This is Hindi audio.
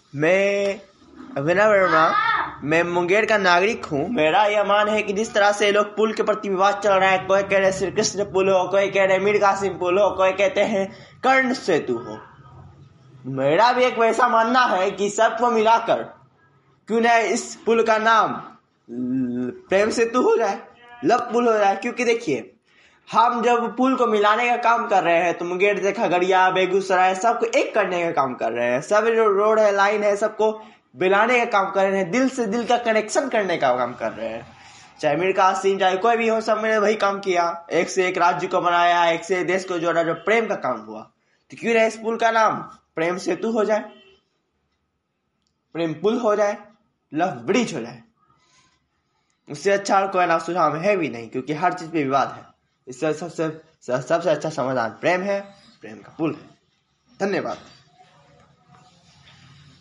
मैं अभिनव वर्मा, मैं मुंगेर का नागरिक हूँ। मेरा यह मान है कि जिस तरह से लोग पुल के प्रति विवाद चल रहा है, कोई कह रहे श्री कृष्ण पुल हो, कोई कह रहे मीर कासिम पुल हो, कोई कहते हैं कर्ण सेतु हो, मेरा भी एक वैसा मानना है कि सबको मिलाकर क्यों ना इस पुल का नाम प्रेम सेतु हो जाए, लव पुल हो जाए। क्योंकि देखिए, हम जब पुल को मिलाने का काम कर रहे हैं तो मुंगेर से खगड़िया, बेगूसराय सबको एक करने का काम कर रहे हैं। सब जो रोड है, लाइन है, सबको मिलाने का काम कर रहे हैं, दिल से दिल का कनेक्शन करने का काम कर रहे हैं। चाहे मीर कासिम, चाहे कोई भी हो, सब मैंने वही काम किया, एक से एक राज्य को बनाया, एक से देश को जोड़ा, जो प्रेम का काम हुआ। तो क्यों ना इस पुल का नाम प्रेम सेतु हो जाए, प्रेम पुल हो जाए, लव ब्रिज हो जाए। उससे अच्छा कोई ना सुझाव है भी नहीं, क्योंकि हर चीज पे विवाद है। इससे सबसे अच्छा समाधान प्रेम है, प्रेम का पुल है। धन्यवाद।